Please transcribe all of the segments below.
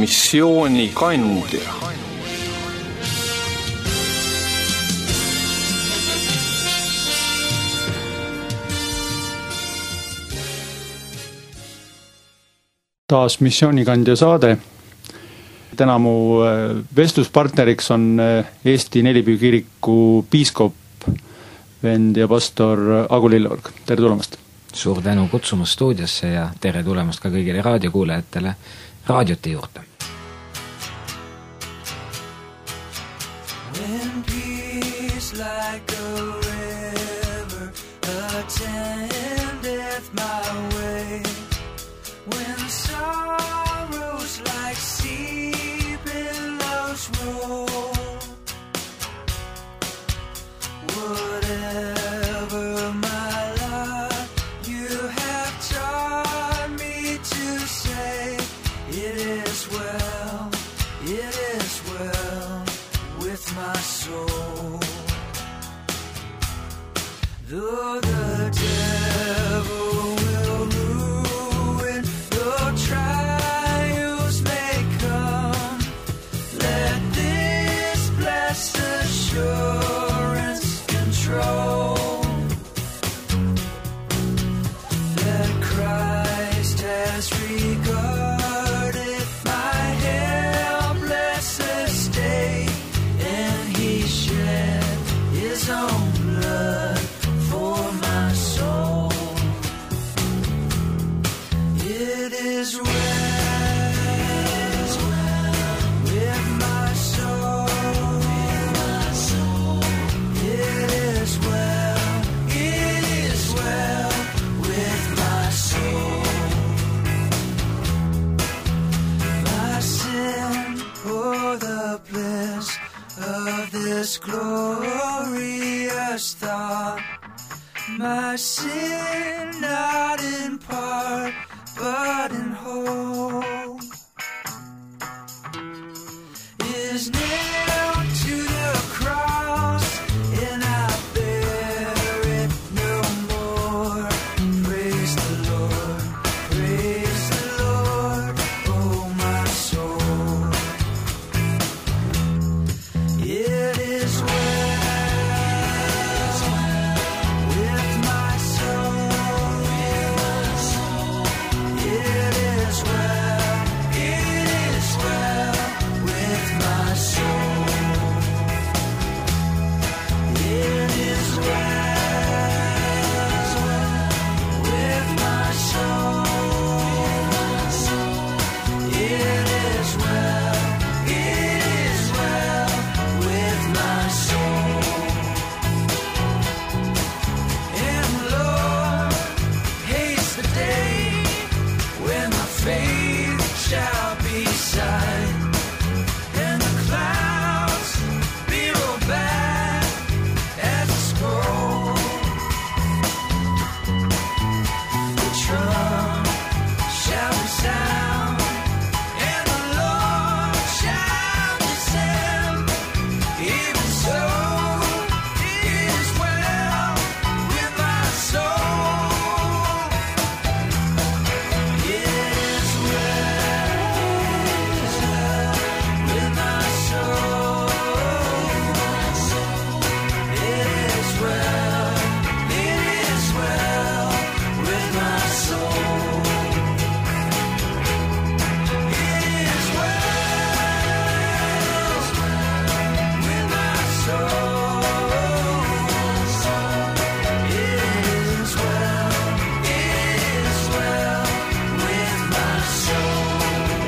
missioonikandja. Taas missioonikandja saade. Täna mu vestluspartneriks on Eesti Nelipüü kiriku piiskop, vend ja pastor Agu Lilleorg. Tere tulemast! Suur tänu kutsumast stuudiosse ja tere tulemast ka kõigile raadiokuulajatele raadiote juurde. When peace like a river attendeth my way, when sorrows like sea billows roll, whatever my lot, you have taught me to say, it is well with my soul. Though the devil will ruin, though trials may come, let this blessed assurance control that Christ has regarded my helpless estate, and he shed his own blood for my soul. It is well with my soul. It is well with my soul. My sin for the bliss of this glorious thought, my sin not in part but in whole, is nailed to the cross, and I bear it no more. Praise the Lord, oh my soul. It is well with my soul. It is well with my soul. It is well with my soul. It is well with my soul. And Lord, haste the day when my faith shall be sight, and the clouds be rolled back as a scroll. The trump shall resound, and the Lord shall descend. Even so, it is well with my soul. It is well with my soul. It is well with my soul. It is well with my soul. It is well with my soul.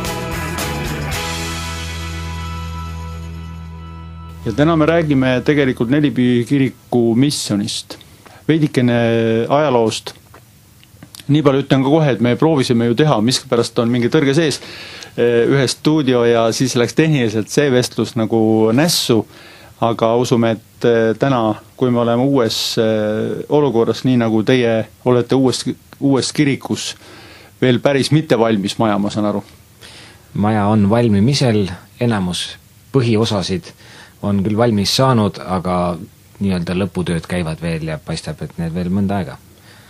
Ja täna me räägime tegelikult Nelipüü kiriku missionist. Veidikene ajaloost. Nii palju ütlen ka kohe, et me proovisime ju teha, miskipärast on mingi tõrge sees ühe stuudio ja siis läks tehniliselt see vestlus nagu nässu, aga usume, et täna, kui me oleme uues olukorras, nii nagu teie olete uues kirikus, veel päris mitte valmis maja, ma saan aru. Maja on valmimisel, enamus põhiosasid on küll valmis saanud, aga nii-öelda lõputööd käivad veel ja paistab, et need veel mõnda aega.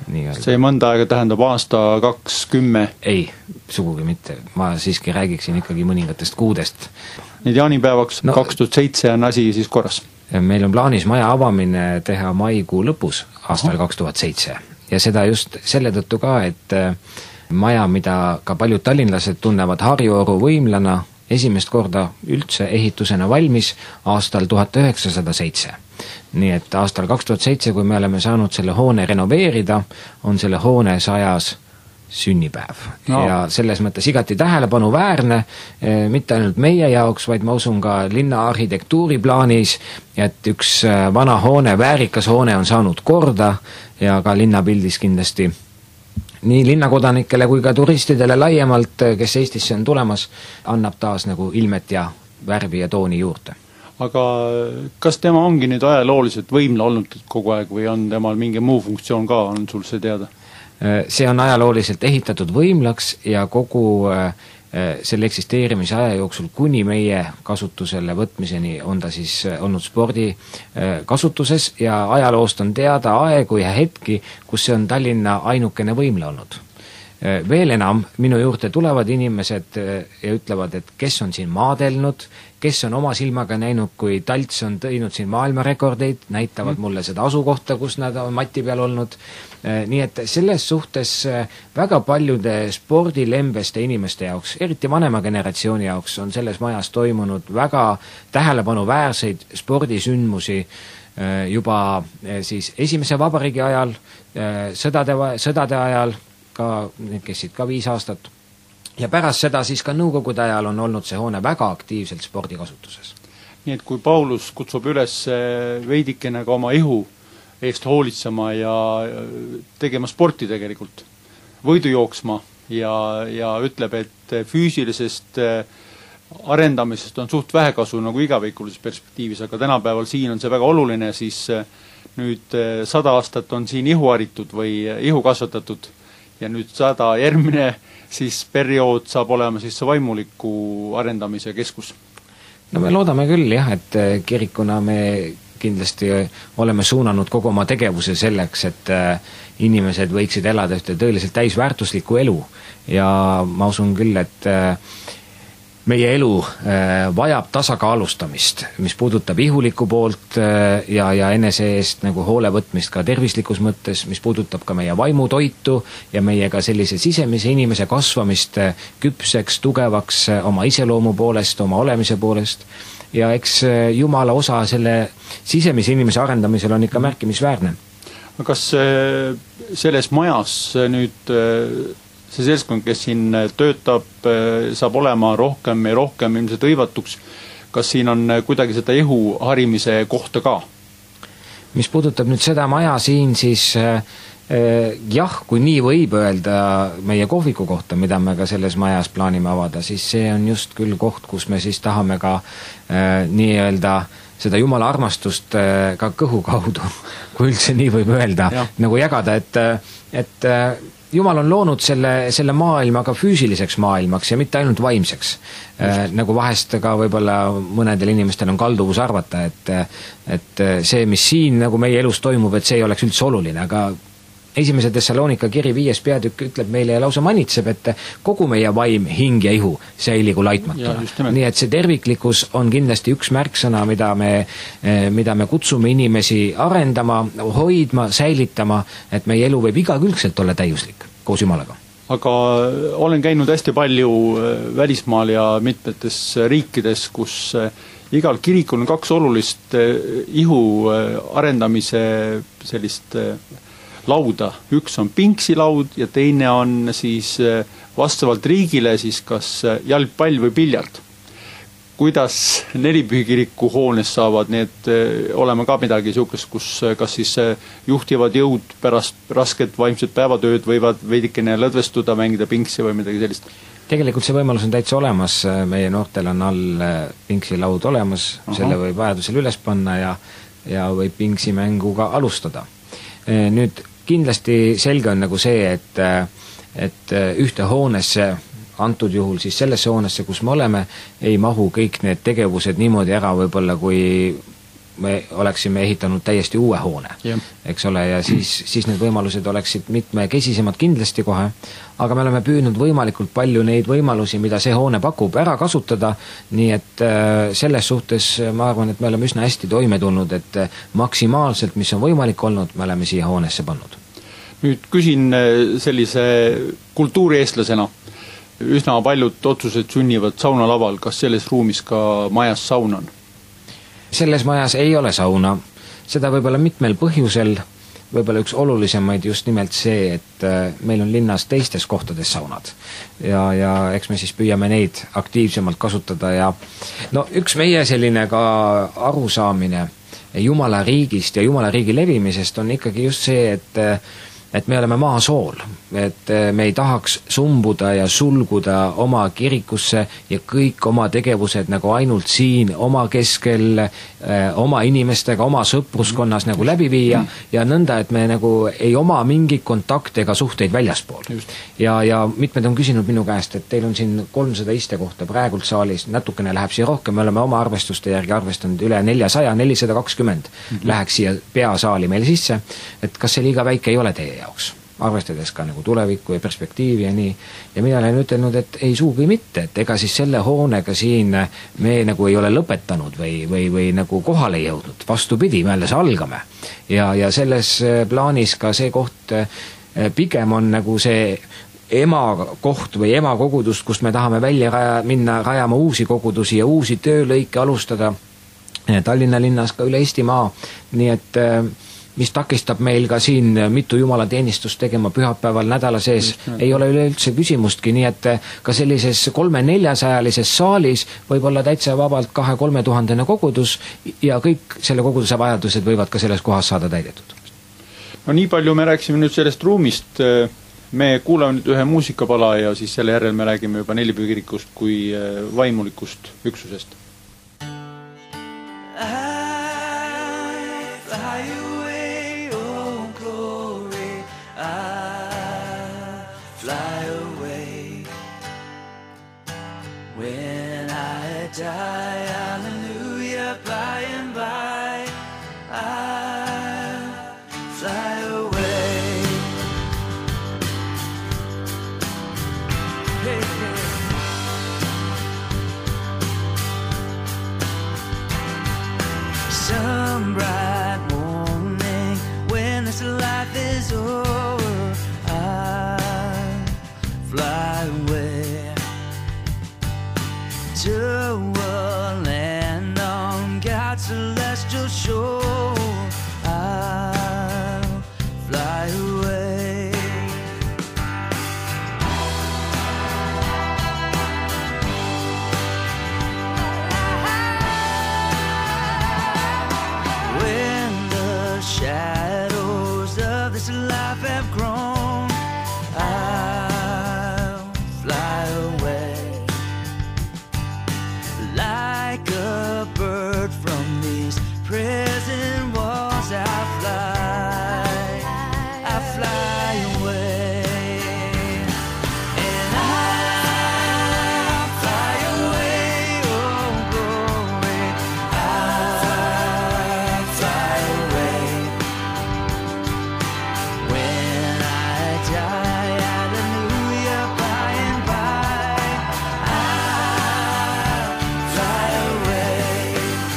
See mõnda aega tähendab aasta 2010? Ei, sugugi mitte. Ma siiski räägiksin ikkagi mõningatest kuudest. Nüüd jaanipäevaks 2007 on asi siis korras? Meil on plaanis maja avamine teha maikuu lõpus aastal 2007 ja seda just selle tõttu ka, et maja, mida ka paljud tallinlased tunnevad Harju-Oru võimlana, esimest korda üldse ehitusena valmis aastal 1907. Nii et aastal 2007, kui me oleme saanud selle hoone renoveerida, on selle hoone 100. sünnipäev. No. Ja selles mõttes igati tähelepanu väärne, mitte ainult meie jaoks, vaid ma usun ka linna arhitektuuri plaanis, et üks vana hoone, väärikas hoone on saanud korda ja ka linnapildis kindlasti nii linnakodanikele kui ka turistidele laiemalt, kes Eestisse on tulemas, annab taas nagu ilmet ja värvi ja tooni juurde. Aga kas tema ongi nüüd ajalooliselt võimla olnud kogu aeg või on temal mingi muu funktsioon ka, on sul see teada? See on ajalooliselt ehitatud võimlaks ja kogu selle eksisteerimise aja jooksul kuni meie kasutusele võtmiseni on ta siis olnud spordi kasutuses ja ajaloost on teada aegu ja hetki, kus see on Tallinna ainukene võimla olnud. Veel enam, minu juurde tulevad inimesed ja ütlevad, et kes on siin maadelnud, kes on oma silmaga näinud, kui Talts on teinud siin maailmarekordeid, näitavad mulle seda asukohta, kus nad on mati peal olnud. Nii et selles suhtes väga paljude spordilembeste inimeste jaoks, eriti vanema generatsiooni jaoks, on selles majas toimunud väga tähelepanuväärseid spordisündmusi juba siis esimese vabariigi ajal, sõdade ajal, ka need kessid ka 5 aastat. Ja pärast seda siis ka nõukogude ajal on olnud see hoone väga aktiivselt spordikasutuses. Nii et kui Paulus kutsub üles veidikene ka oma ihu eest hoolitsema ja tegema sporti tegelikult, võidu jooksma ja ütleb, et füüsilisest arendamisest on suht vähekasu nagu igavikulises perspektiivis, aga tänapäeval siin on see väga oluline, siis nüüd 100 aastat on siin ihu haritud või ihu kasvatatud ja nüüd 100 järgmine siis periood saab olema siis see vaimuliku arendamise keskus. No me loodame küll jah, et kirikuna me kindlasti oleme suunanud kogu oma tegevuse selleks, et inimesed võiksid elada ühte tõeliselt täisväärtuslikku elu ja ma usun küll, et meie elu vajab tasakaalustamist, mis puudutab ihuliku poolt ja enese eest nagu hoole võtmist ka tervislikus mõttes, mis puudutab ka meie vaimutoitu ja meie ka sellise sisemise inimese kasvamist küpseks, tugevaks oma iseloomu poolest, oma olemise poolest ja eks Jumala osa selle sisemise inimese arendamisel on ikka märkimisväärne. Kas selles majas nüüd see seltskond, kes siin töötab, saab olema rohkem ja rohkem ilmselt hõivatuks. Kas siin on kuidagi seda ihu harimise kohta ka? Mis puudutab nüüd seda maja siin, siis jah, kui nii võib öelda meie kohviku kohta, mida me ka selles majas plaanime avada, siis see on just küll koht, kus me siis tahame ka nii-öelda seda Jumala armastust ka kõhu kaudu, kui üldse nii võib öelda, nagu jagada, et Jumal on loonud selle maailma ka füüsiliseks maailmaks ja mitte ainult vaimseks. Nagu vahest ka võib-olla mõnedel inimestel on kalduvus arvata, et see, mis siin nagu meie elus toimub, et see ei oleks üldse oluline, aga esimese Thessalonika kiri 5. peatükk ütleb meile ja lausa manitseb, et kogu meie vaim, hing ja ihu säiligu laitmatuna. Nii et see terviklikkus on kindlasti üks märksõna, mida me kutsume inimesi arendama, hoidma, säilitama, et meie elu võib igakülgselt olla täiuslik koos Jumalaga. Aga olen käinud hästi palju välismaal ja mitmetes riikides, kus igal kirikul on 2 olulist ihu arendamise sellist lauda. Üks on pingsilaud ja teine on siis vastavalt riigile siis kas jalgpall või piljard. Kuidas Nelipühi kiriku hoones saavad need olema ka midagi niisugust, kus kas siis juhtivad jõud pärast rasket vaimset päevatööd võivad veidikene lõdvestuda, mängida pingsi või midagi sellist? Tegelikult see võimalus on täitsa olemas, meie noortel on all pingsilaud olemas, selle võib vajadusel üles panna ja võib pingsimänguga alustada. Nüüd kindlasti selge on nagu see, et ühte hoonesse, antud juhul siis sellesse hoonesse, kus me oleme, ei mahu kõik need tegevused niimoodi ära võib-olla, kui me oleksime ehitanud täiesti uue hoone, eks ole, ja siis need võimalused oleksid mitmekesisemad kindlasti kohe, aga me oleme püüdnud võimalikult palju neid võimalusi, mida see hoone pakub, ära kasutada, nii et selles suhtes ma arvan, et me oleme üsna hästi toime tulnud, et maksimaalselt, mis on võimalik olnud, me oleme siia hoonesse pannud. Nüüd küsin sellise kultuurieestlasena, üsna paljud otsused sünnivad saunalaval, kas selles ruumis ka majas saun on? Selles majas ei ole sauna, seda võib-olla mitmel põhjusel, võib-olla üks olulisemaid just nimelt see, et meil on linnas teistes kohtades saunad ja eks me siis püüame neid aktiivsemalt kasutada ja no üks meie selline ka arusaamine Jumala riigist ja Jumala riigi levimisest on ikkagi just see, et me oleme maasool, et me ei tahaks sumbuda ja sulguda oma kirikusse ja kõik oma tegevused nagu ainult siin oma keskel, oma inimestega, oma sõpruskonnas nagu läbi viia ja nõnda, et me nagu ei oma mingi kontakte ega suhteid väljaspool. Ja mitmed on küsinud minu käest, et teil on siin 300 istekohta praegult saalis, natukene läheb siia rohkem, me oleme oma arvestuste järgi arvestanud üle 400, 420 läheks siia peasaali meil sisse, et kas see liiga väike ei ole teie jaoks, arvestades ka nagu tulevikku ja perspektiivi ja nii. Ja mina olen ütelnud, et ei suugi mitte, et ega siis selle hoonega siin me nagu ei ole lõpetanud või nagu kohale jõudnud. Vastupidi, me alles algame. Ja selles plaanis ka see koht pigem on nagu see emakoht või emakogudust, kust me tahame välja minna rajama uusi kogudusi ja uusi töölõike alustada Tallinna linnas ka üle Eestimaa. Nii et mis takistab meil ka siin mitu jumalateenistust tegema pühapäeval nädala sees, ei ole üleüldse küsimustki, nii et ka sellises 300-400-lises saalis võib olla täitsa vabalt 2-3 tuhandene kogudus ja kõik selle koguduse vajadused võivad ka selles kohas saada täidetud. No nii palju me rääksime nüüd sellest ruumist, me kuulame nüüd ühe muusikapala ja siis selle järel me räägime juba Nelipüü kirikust kui vaimulikust üksusest. Die, hallelujah, by and by I'll fly away. Hey, hey. Some bright morning when this life is over, I'll fly away to a land on God's celestial shore. I'll fly away. When the shadows of this life have grown, I'll fly away. Like a bird from these prison walls, I fly away. And I'll fly away, oh glory, I'll fly away. When I die, hallelujah, by and by, fly away.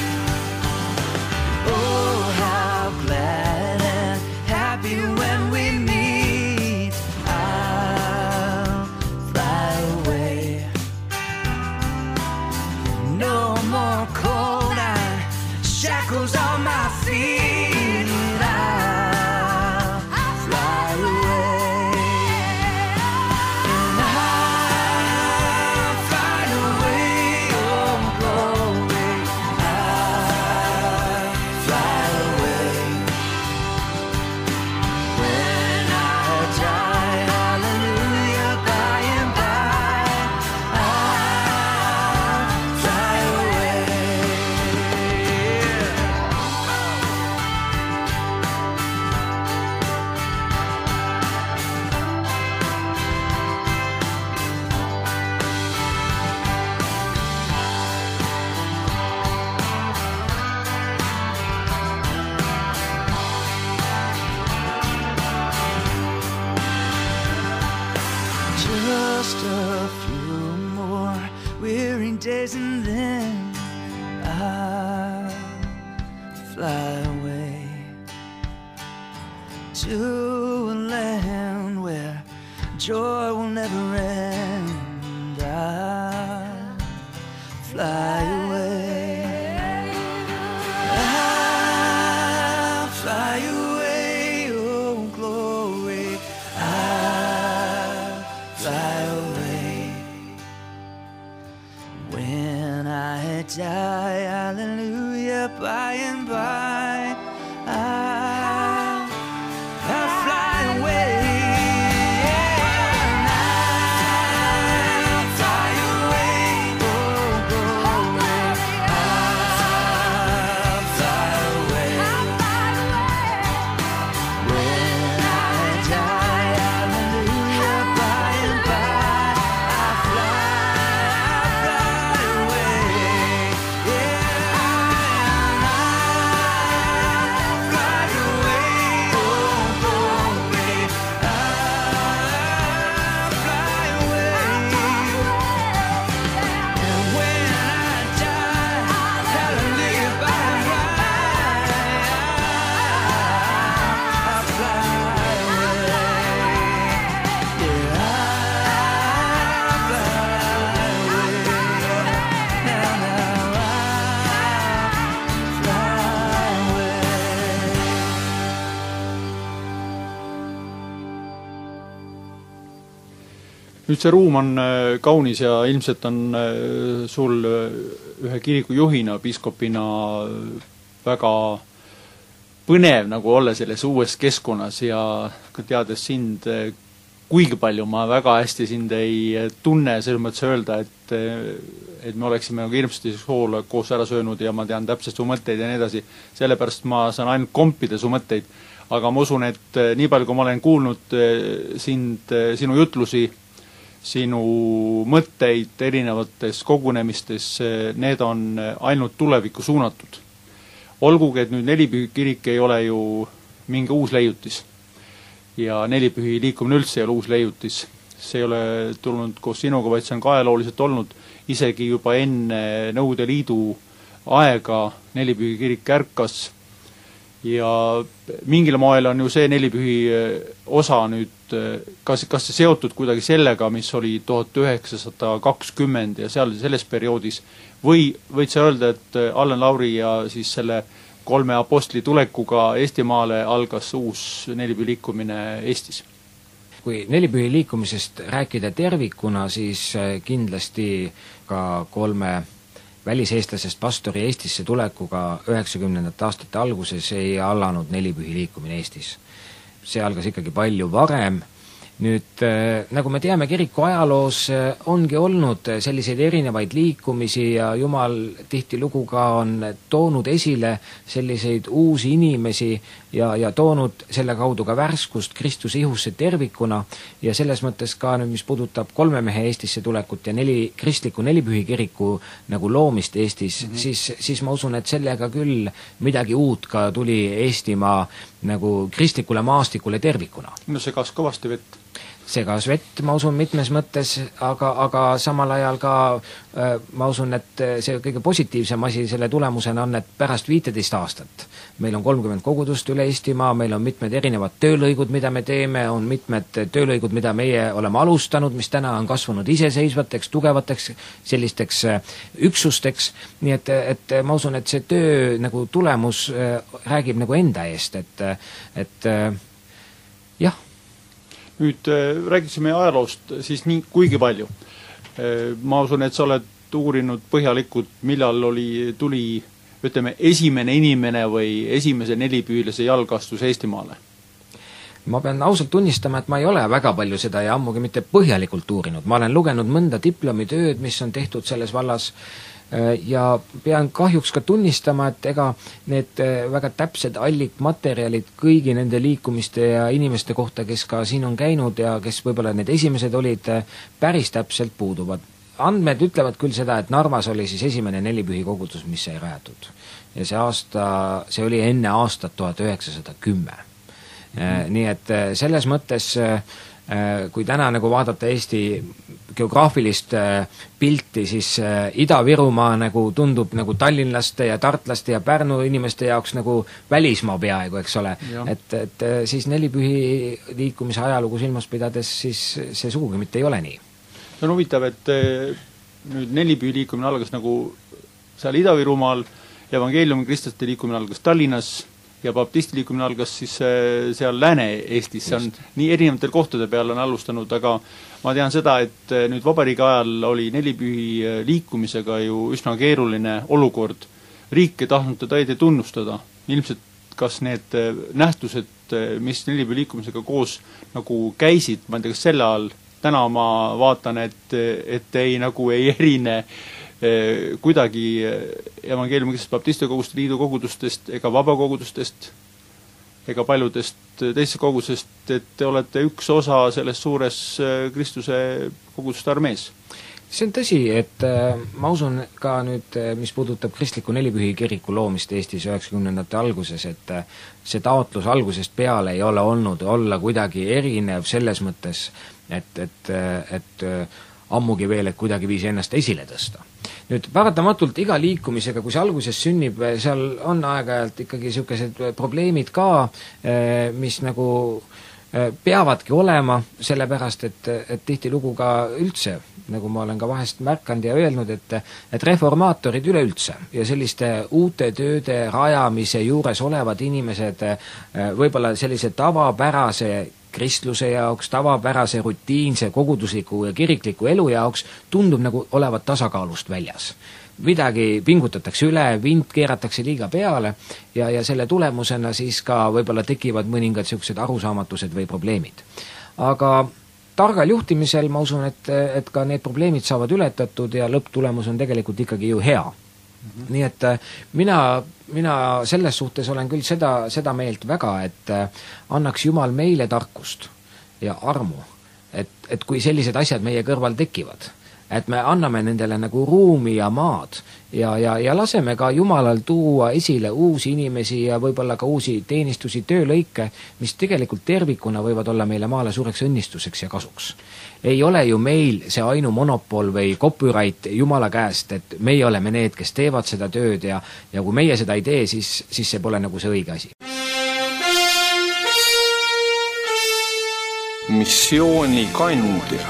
Oh, how glad and happy when we meet. I'll fly away. No more cold iron shackles on my feet. I'll fly away. And I'll fly away, oh glory, I'll fly away. When I die, hallelujah, by and by, I'll fly away. fly away to a land where joy will never end. I'll fly away. I'll fly away, oh glory. I'll fly away. When I die, hallelujah, by and by, I'll fly away. I'll fly away, oh glory. I'll fly away. When I die, hallelujah, by and by, I'll fly away. Yeah, I'll fly away, oh glory. I'll fly away. And when I die, hallelujah, by and by, I'll fly away. Yeah, I'll fly away. Now I'll fly away. nüüd see ruum on kaunis ja ilmselt on sul ühe kiriku juhina, piiskopina väga põnev nagu olla selles uues keskkonnas ja teades sind, kuigi palju ma väga hästi sind ei tunne, selles mõttes öelda, et me oleksime nagu hirmsasti koos ära söönud ja ma tean täpselt su mõtteid ja nii edasi, sellepärast ma saan ainult kompida su mõtteid, aga ma usun, et nii palju, kui ma olen kuulnud sinu jutlusi, sinu mõtteid erinevates kogunemistes, need on ainult tulevikku suunatud. Olgugi, et nüüd Nelipühi kirik ei ole ju mingi uus leiutis ja Nelipühi liikumine üldse ei ole uus leiutis. See ei ole tulnud koos sinuga, vaid see on ka ajalooliselt olnud isegi juba enne Nõukogude Liidu aega Nelipühi kirik ärkas ja mingil moel on ju see Nelipühi osa nüüd, kas see seotud kuidagi sellega, mis oli 1920 ja selles perioodis, või võid sa öelda, et Allan Lauri ja siis selle 3 apostli tulekuga Eestimaale algas uus Nelipühi liikumine Eestis? Kui Nelipühi liikumisest rääkida tervikuna, siis kindlasti ka 3 väliseestlasest pastori Eestisse tulekuga 90. aastate alguses ei alanud Nelipühi liikumine Eestis. See algas ikkagi palju varem. Nüüd, nagu me teame, kiriku ajaloos ongi olnud selliseid erinevaid liikumisi ja Jumal tihtilugu ka on toonud esile selliseid uusi inimesi ja toonud selle kaudu ka värskust Kristuse ihusse tervikuna ja selles mõttes ka nüüd, mis puudutab 3 mehe Eestisse tulekut ja kristliku Nelipühi kiriku nagu loomist Eestis, siis ma usun, et sellega küll midagi uut ka tuli Eestimaa nagu kristlikule maastikule tervikuna. No see kas kõvasti vett? Segas vett, ma usun, mitmes mõttes, aga samal ajal ka ma usun, et see kõige positiivsem asi selle tulemusena on, et pärast 15 aastat meil on 30 kogudust üle Eestimaa, meil on mitmed erinevad töölõigud, mida me teeme, on mitmed töölõigud, mida meie oleme alustanud, mis täna on kasvanud iseseisvateks, tugevateks, sellisteks üksusteks, nii et ma usun, et see töö nagu tulemus räägib nagu enda eest, et jah. Nüüd räägisime ajaloost siis nii kuigi palju. Ma usun, et sa oled uurinud põhjalikult, millal tuli ütleme, esimene inimene või esimese nelipüülase jalgastus Eestimaale? Ma pean ausalt tunnistama, et ma ei ole väga palju seda ja ammugi mitte põhjalikult uurinud. Ma olen lugenud mõnda diplomitööd, mis on tehtud selles vallas ja pean kahjuks ka tunnistama, et ega need väga täpsed allikmaterjalid kõigi nende liikumiste ja inimeste kohta, kes ka siin on käinud ja kes võib-olla need esimesed olid, päris täpselt puuduvad. Andmed ütlevad küll seda, et Narvas oli siis esimene Nelipühi kogudus, mis sai rajatud. Ja see oli enne aastat 1910. Nii et selles mõttes kui täna nagu vaadata Eesti geograafilist pilti, siis Ida-Virumaa nagu tundub nagu tallinlaste ja tartlaste ja Pärnu inimeste jaoks nagu välismaa peaaegu, eks ole. Et siis nelipühi liikumise ajalugu silmas pidades, siis see sugugi mitte ei ole nii. See on huvitav, et nüüd nelipühi liikumine algas nagu seal Ida-Virumaal, evangeeliumi kristlaste liikumine algas Tallinnas ja baptisti liikumine algas siis seal Lääne-Eestis, see on nii erinevatel kohtade peal on alustanud, aga ma tean seda, et nüüd vabariigi ajal oli nelipühi liikumisega ju üsna keeruline olukord. Riik ei tahtnud teda õieti tunnustada. Ilmselt kas need nähtused, mis nelipühi liikumisega koos nagu käisid, ma ei tea, kas selle all, täna ma vaatan, et ei nagu ei erine kuidagi evangeeliumi kristlaste baptiste koguste liidu kogudustest ega vabakogudustest ega paljudest teisest kogusest, et te olete üks osa selles suures Kristuse koguduste armees. See on tõsi, et ma usun ka nüüd, mis puudutab kristliku nelipühi kiriku loomist Eestis 90ndate alguses, et see taotlus algusest peale ei ole olnud olla kuidagi erinev selles mõttes, et ammugi veel, et kuidagi viisi ennast esile tõsta. Nüüd paratamatult iga liikumisega, kui see alguses sünnib, seal on aeg-ajalt ikkagi niisugused probleemid ka, mis nagu peavadki olema, sellepärast, et tihtilugu ka üldse, nagu ma olen ka vahest märkanud ja öelnud, et reformaatorid üleüldse ja selliste uute tööde rajamise juures olevad inimesed võib-olla sellise tavapärase kristluse jaoks, tavapärase rutiinse kogudusliku ja kirikliku elu jaoks tundub nagu olevat tasakaalust väljas. Midagi pingutatakse üle, vint keeratakse liiga peale ja selle tulemusena siis ka võib-olla tekivad mõningad niisugused arusaamatused või probleemid. Aga targal juhtimisel ma usun, et ka need probleemid saavad ületatud ja lõpptulemus on tegelikult ikkagi ju hea. Nii et mina selles suhtes olen küll seda meelt väga, et annaks Jumal meile tarkust ja armu, et kui sellised asjad meie kõrval tekivad, et me anname nendele nagu ruumi ja maad ja laseme ka Jumalal tuua esile uusi inimesi ja võib-olla ka uusi teenistusi, töölõike, mis tegelikult tervikuna võivad olla meile maale suureks õnnistuseks ja kasuks. Ei ole ju meil see ainu monopol või copyright Jumala käest, et meie oleme need, kes teevad seda tööd ja kui meie seda ei tee, siis see pole nagu see õige asi. Missiooni kandja.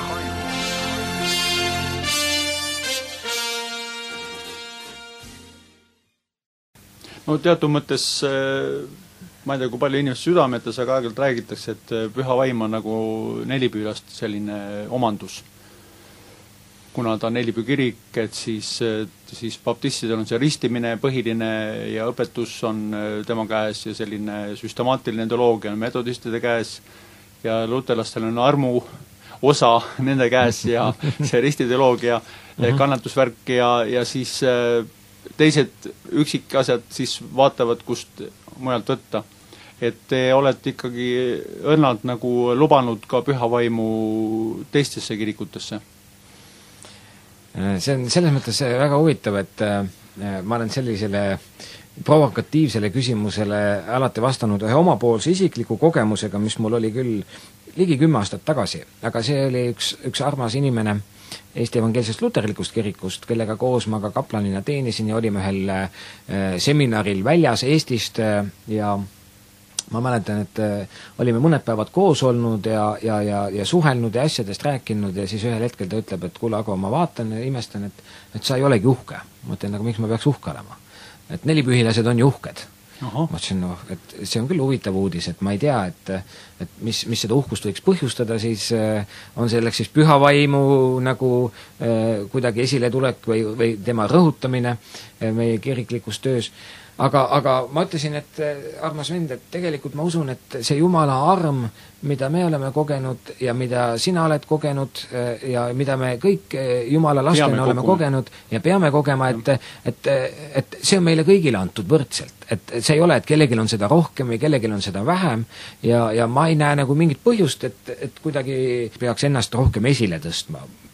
No teatud mõttes, ma ei tea, kui palju inimeste südametes, aga aeg-ajalt räägitakse, et püha vaim on nagu nelipüülast selline omandus. Kuna ta on nelipüü kirik, et siis baptistidel on see ristimine põhiline ja õpetus on tema käes ja selline süstemaatiline teoloogia on metodistide käes ja luterlastel on armu osa nende käes ja see ristiteoloogia, kannatusvärk ja siis teised üksikasjad siis vaatavad, kust mujalt võtta. Et te olete ikkagi õnnalt nagu lubanud ka püha vaimu teistesse kirikutesse. See on selles mõttes väga huvitav, et ma olen sellisele provokatiivsele küsimusele alati vastanud ühe omapoolse isikliku kogemusega, mis mul oli küll ligi 10 aastat tagasi, aga see oli üks armas inimene Eesti evangeelsest luterlikust kirikust, kellega koos ma ka kaplanina teenisin ja olime ühel seminaril väljas Eestist ja ma mäletan, et olime mõned päevad koos olnud ja suhelnud ja asjadest rääkinud ja siis ühel hetkel ta ütleb, et kuule, aga ma vaatan ja imestan, et sa ei olegi uhke. Ma ütlen, aga miks ma peaks uhke olema? Et nelipühilased on ju uhked. Ma ütlesin, et see on küll huvitav uudis, et ma ei tea, et mis seda uhkust võiks põhjustada, siis on selleks siis püha vaimu nagu kuidagi esile tulek või tema rõhutamine meie kiriklikus töös. Aga ma ütlesin, et armas vend, et tegelikult ma usun, et see Jumala arm, mida me oleme kogenud ja mida sina oled kogenud ja mida me kõik Jumala lastena oleme kogenud ja peame kogema, et see on meile kõigile antud võrdselt. Et see ei ole, et kellelgi on seda rohkem või kellelgi on seda vähem ja ma ei näe nagu mingit põhjust, et kuidagi peaks ennast rohkem esile tõstma.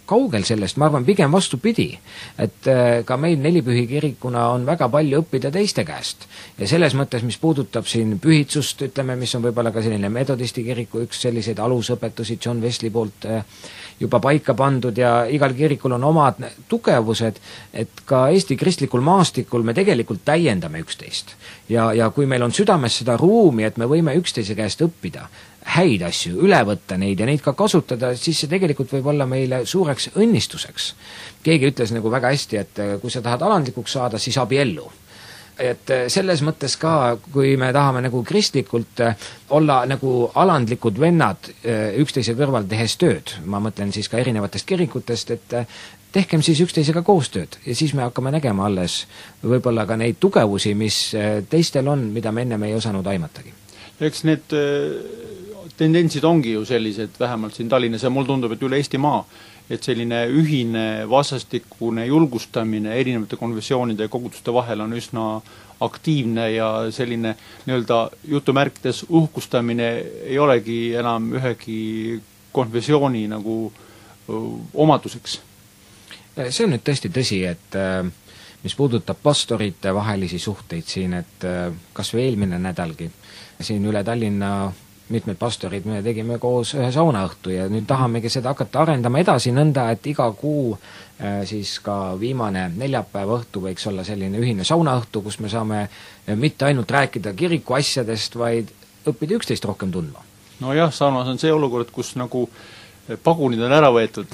kaugel sellest, ma arvan pigem vastupidi, et ka meil Nelipühi kirikuna on väga palju õppida teiste käest. Ja selles mõttes, mis puudutab siin pühitsust, ütleme, mis on võib-olla ka selline metodisti kiriku üks selliseid alusõpetusi John Wesley poolt juba paika pandud ja igal kirikul on omad tugevused, et ka Eesti kristlikul maastikul me tegelikult täiendame üksteist. Ja kui meil on südames seda ruumi, et me võime üksteise käest õppida, häid asju, üle võtta neid ja neid ka kasutada, siis see tegelikult võib olla meile suureks õnnistuseks. Keegi ütles nagu väga hästi, et kui sa tahad alandlikuks saada, siis abiellu. Et selles mõttes ka, kui me tahame nagu kristlikult olla nagu alandlikud vennad üksteise kõrval tehes tööd, ma mõtlen siis ka erinevatest kirikutest, et tehkem siis üksteisega koostööd ja siis me hakkame nägema alles võib-olla ka neid tugevusi, mis teistel on, mida me ennem ei osanud aimatagi. Eks need tendentsid ongi ju sellised, vähemalt siin Tallinnas ja mul tundub, et üle Eesti maa, et selline ühine vastastikune julgustamine erinevate konfessioonide ja koguduste vahel on üsna aktiivne ja selline nii-öelda jutumärkides uhkustamine ei olegi enam ühegi konfessiooni nagu omaduseks. See on nüüd tõesti tõsi, et mis puudutab pastorite vahelisi suhteid siin, et kas või eelmine nädalgi siin üle Tallinna mitmed pastorid, me tegime koos ühe saunaõhtu ja nüüd tahamegi seda hakata arendama edasi nõnda, et iga kuu siis ka viimane neljapäeva õhtu võiks olla selline ühine saunaõhtu, kus me saame mitte ainult rääkida kiriku asjadest, vaid õppida üksteist rohkem tundma. No jah, saunas on see olukord, kus nagu pagunid on ära võetud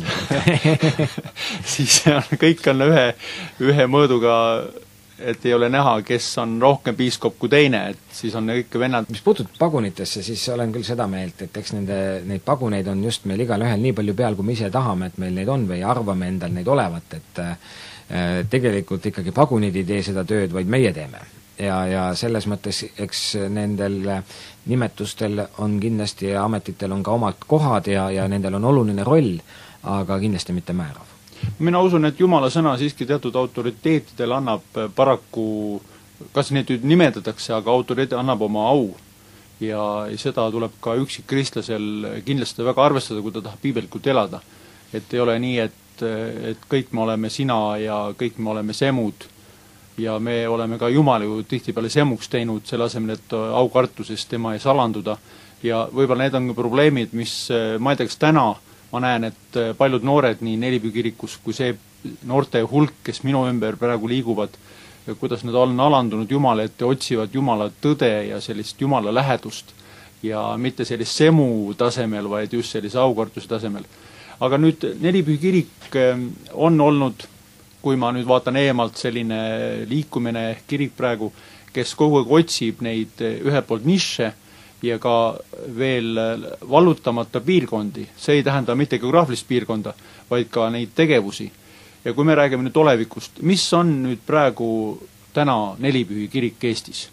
siis kõik on ühe mõõduga, et ei ole näha, kes on rohkem piiskop kui teine, et siis on kõik vennad. Mis puudutab pagunitesse, siis olen küll seda meelt, et eks neid paguneid on just meil igal ühel nii palju peal, kui me ise tahame, et meil neid on või arvame endal neid olevat, et tegelikult ikkagi pagunid ei tee seda tööd, vaid meie teeme. Ja selles mõttes, eks nendel nimetustel on kindlasti ja ametitel on ka omad kohad ja nendel on oluline roll, aga kindlasti mitte määrav. Mina usun, et Jumala sõna siiski teatud autoriteetidel annab paraku, kas neid nüüd nimetatakse, aga autoriteet annab oma au. Ja seda tuleb ka üksik kristlasel kindlasti väga arvestada, kui ta tahab piibelikult elada. Et ei ole nii, et kõik me oleme sina ja kõik me oleme semud ja me oleme ka Jumal ju tihtipeale semuks teinud selle asemel, et aukartusest tema ees alanduda. Ja võib-olla need on probleemid, mis ma ei tea, kas täna ma näen, et paljud noored nii Nelipühi kirikus kui see noorte hulk, kes minu ümber praegu liiguvad, kuidas nad on alandunud Jumala ette, otsivad Jumala tõde ja sellist Jumala lähedust ja mitte sellist semu tasemel, vaid just sellise aukartuse tasemel. Aga nüüd Nelipühi kirik on olnud, kui ma nüüd vaatan eemalt, selline liikumine ehk kirik praegu, kes kogu aeg otsib neid ühelt poolt niše ja ka veel vallutamata piirkondi. See ei tähenda mitte geograafilist piirkonda, vaid ka neid tegevusi. Ja kui me räägime nüüd olevikust, mis on nüüd praegu täna Nelipühi kirik Eestis?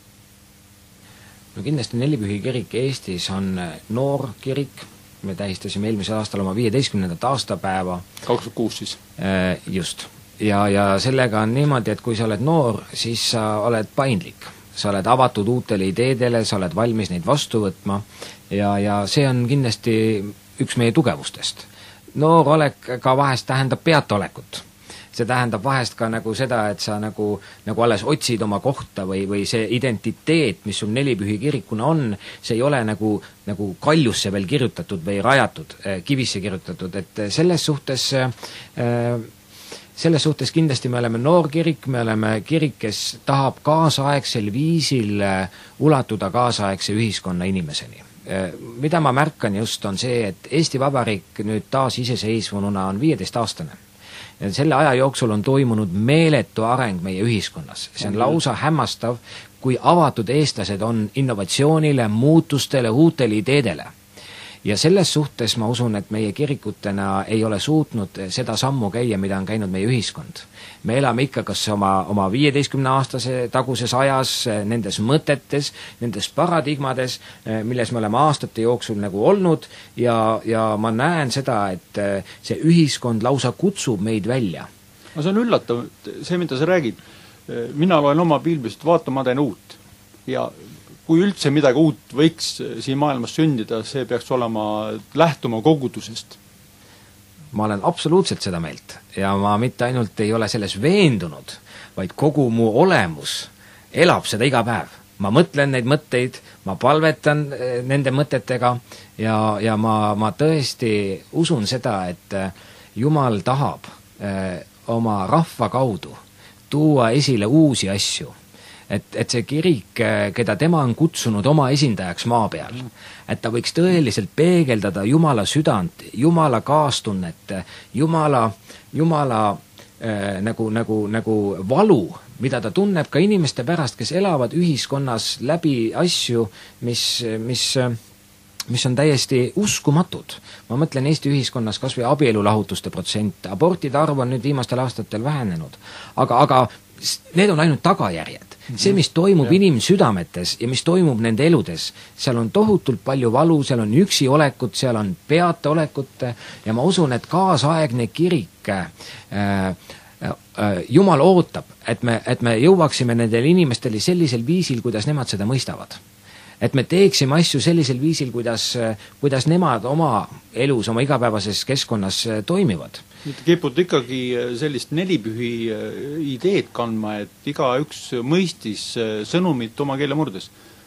No kindlasti Nelipühi kirik Eestis on noor kirik, me tähistasime eelmisel aastal oma 15. aastapäeva. 2006 siis? Just. Ja sellega on niimoodi, et kui sa oled noor, siis sa oled paindlik. Sa oled avatud uutele ideedele, sa oled valmis neid vastu võtma ja see on kindlasti üks meie tugevustest. Noor olek ka vahest tähendab peataolekut. See tähendab vahest ka nagu seda, et sa nagu alles otsid oma kohta või see identiteet, mis sul Nelipühi kirikuna on, see ei ole nagu kaljusse veel kirjutatud või rajatud, kivisse kirjutatud, et selles suhtes kindlasti me oleme noor kirik, me oleme kirik, kes tahab kaasaegsel viisil ulatuda kaasaegse ühiskonna inimeseni. Mida ma märkan just on see, et Eesti Vabariik nüüd taas iseseisvununa on 15-aastane. Ja selle aja jooksul on toimunud meeletu areng meie ühiskonnas. See on lausa hämmastav, kui avatud eestlased on innovatsioonile, muutustele, uutele ideedele. Ja selles suhtes ma usun, et meie kirikutena ei ole suutnud seda sammu käia, mida on käinud meie ühiskond. Me elame ikka kas oma 15-aastase taguses ajas, nendes mõtetes, nendes paradigmades, milles me oleme aastate jooksul nagu olnud ja ma näen seda, et see ühiskond lausa kutsub meid välja. See on üllatav, see mida sa räägid. Mina loen oma piiblist, vaata, ma teen uut ja kui üldse midagi uut võiks siin maailmas sündida, see peaks olema lähtuma kogudusest. ma olen absoluutselt seda meelt ja ma mitte ainult ei ole selles veendunud, vaid kogu mu olemus elab seda iga päev. Ma mõtlen neid mõtteid, ma palvetan nende mõtetega ja ma tõesti usun seda, et Jumal tahab oma rahva kaudu tuua esile uusi asju. Et see kirik, keda tema on kutsunud oma esindajaks maa peal, et ta võiks tõeliselt peegeldada Jumala südant, Jumala kaastunnet, Jumala nagu valu, mida ta tunneb ka inimeste pärast, kes elavad ühiskonnas läbi asju, mis on täiesti uskumatud. Ma mõtlen Eesti ühiskonnas kas või abielulahutuste protsent, abortide arv on nüüd viimastel aastatel vähenenud, aga need on ainult tagajärjed. See, mis toimub inimsüdametes ja mis toimub nende eludes, seal on tohutult palju valu, seal on üksi olekut, seal on peata olekut ja ma usun, et kaasaegne kirik Jumal ootab, et me jõuaksime nendele inimestele sellisel viisil, kuidas nemad seda mõistavad. Et me teeksime asju sellisel viisil, kuidas nemad oma elus, oma igapäevases keskkonnas toimivad. Kipud ikkagi sellist nelipühi ideed kandma, et iga üks mõistis sõnumit oma keele murdes?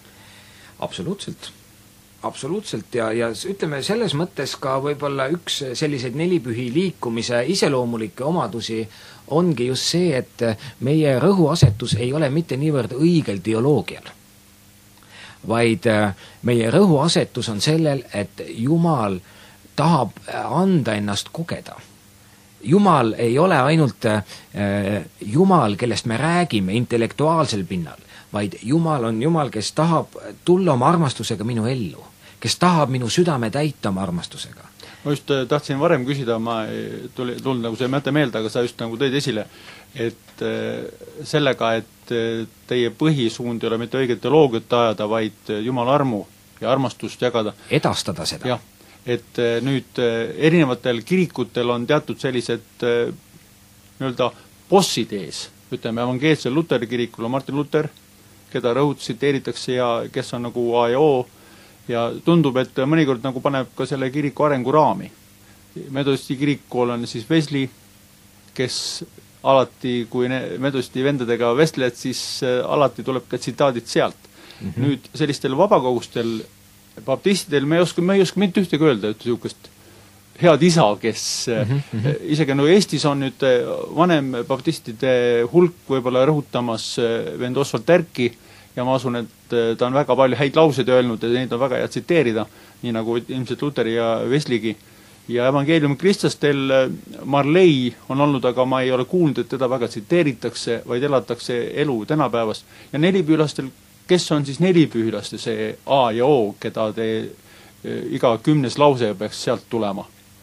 Absoluutselt ja ütleme selles mõttes ka võib-olla üks selliseid nelipühi liikumise iseloomulikke omadusi ongi just see, et meie rõhuasetus ei ole mitte niivõrd õigel teoloogial, vaid meie rõhuasetus on sellel, et Jumal tahab anda ennast kogeda. Jumal ei ole ainult Jumal, kellest me räägime intellektuaalsel pinnal, vaid Jumal on Jumal, kes tahab tulla oma armastusega minu ellu, kes tahab minu südame täita oma armastusega. Ma just tahtsin varem küsida, ma tulnud nagu see mõte meelde, aga sa just nagu tõid esile, et sellega, et teie põhisuund ei ole mitte õiget teoloogiat ajada, vaid Jumala armu ja armastust jagada. Edastada seda. Jah, et nüüd erinevatel kirikutel on teatud sellised nii-öelda bossid ees. Ütleme, evangeelsel Luteri kirikul on Martin Luther, keda tsiteeritakse ja kes on nagu A ja O, ja tundub, et mõnikord nagu paneb ka selle kiriku arengu raami. Metodisti kirikul on siis Wesley, kes alati, kui metodisti vendadega vestled, siis alati tuleb ka tsitaadid sealt. Nüüd sellistel vabakogustel, baptistidel me ei oska mitte ühtegi öelda, et niisugust head isa, kes isegi no Eestis on nüüd vanem baptistide hulk võib-olla rõhutamas vend Oswald Tärki, ja ma asun, et ta on väga palju häid lauseid öelnud ja neid on väga hea tsiteerida, nii nagu ilmselt Luteri ja Wesleygi. Ja evangeeliumi kristlastel Marley on olnud, aga ma ei ole kuulnud, et teda väga tsiteeritakse, vaid elatakse elu tänapäevas. Ja nelipühilastel, kes on siis nelipühilaste see A ja O, keda te iga 10. lause peaks sealt tulema?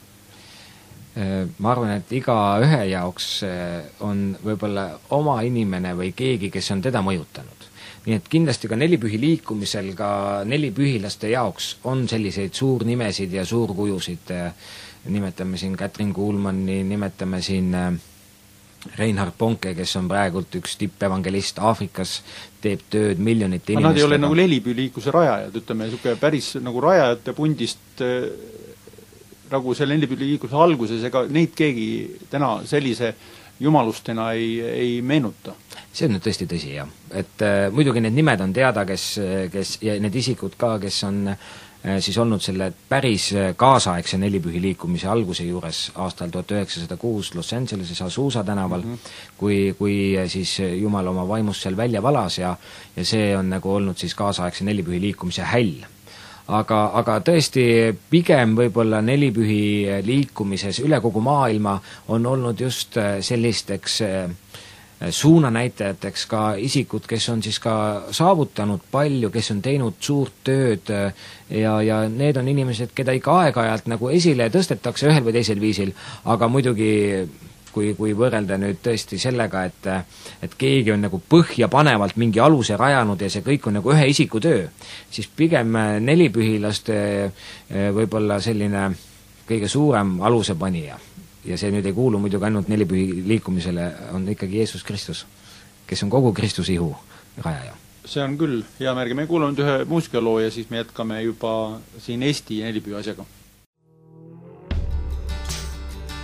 Ma arvan, et iga ühe jaoks on võib-olla oma inimene või keegi, kes on teda mõjutanud. Nii et kindlasti ka nelipühi liikumisel ka nelipühilaste jaoks on selliseid suurnimesid ja suurkujusid. Nimetame siin Katrin Kuhlmanni, nimetame siin Reinhard Bonke, kes on praegult üks tippevangelist Aafrikas, teeb tööd miljonite inimestega. Nad ei ole nagu nelipühi liikuse rajajad, ütleme, päris nagu rajajate pundist nagu selle nelipühi liikuse alguses, ega neid keegi täna sellise jumalustena ei meenuta. See on nüüd tõesti tõsi, jah. Et muidugi need nimed on teada, kes ja need isikud ka, kes on siis olnud selle päris kaasaegse nelipühi liikumise alguse juures aastal 1906 Los Angeleses Azusa tänaval, kui siis Jumal oma vaimust seal välja valas ja see on nagu olnud siis kaasaegse nelipühi liikumise häll. Aga tõesti pigem võib-olla nelipühi liikumises üle kogu maailma on olnud just sellisteks suunanäitajateks ka isikud, kes on siis ka saavutanud palju, kes on teinud suurt tööd ja need on inimesed, keda ikka aeg-ajalt nagu esile tõstetakse ühel või teisel viisil, aga muidugi kui võrrelda nüüd tõesti sellega, et keegi on nagu põhjapanevalt mingi aluse rajanud ja see kõik on nagu ühe isiku töö, siis pigem nelipühilaste võib-olla selline kõige suurem alusepanija. Ja see nüüd ei kuulu muidugi ainult nelipühi liikumisele, on ikkagi Jeesus Kristus, kes on kogu Kristuse ihu rajaja. See on küll hea märgi. Me kuulame ühe muusikaloo ja siis me jätkame juba siin Eesti nelipühi asjaga.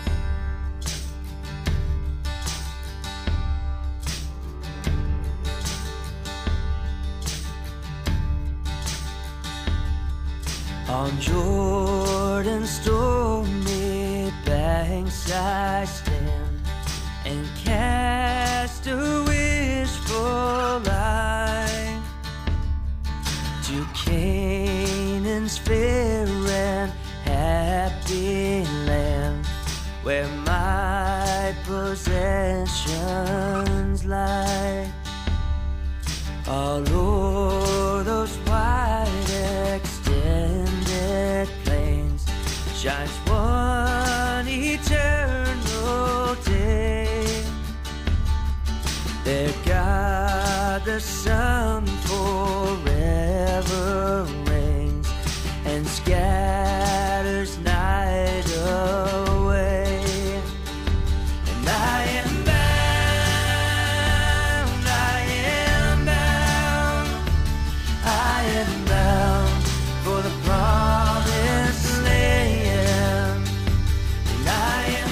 On Jordan's stormy banks I stand and cast a wishful eye to Canaan's fair and happy land, where my possessions lie. All o'er those wide extended plains shines one eternal day. There God the sun forever reigns and scatters night away. And I am bound, I am bound, I am bound for the promised land. And I am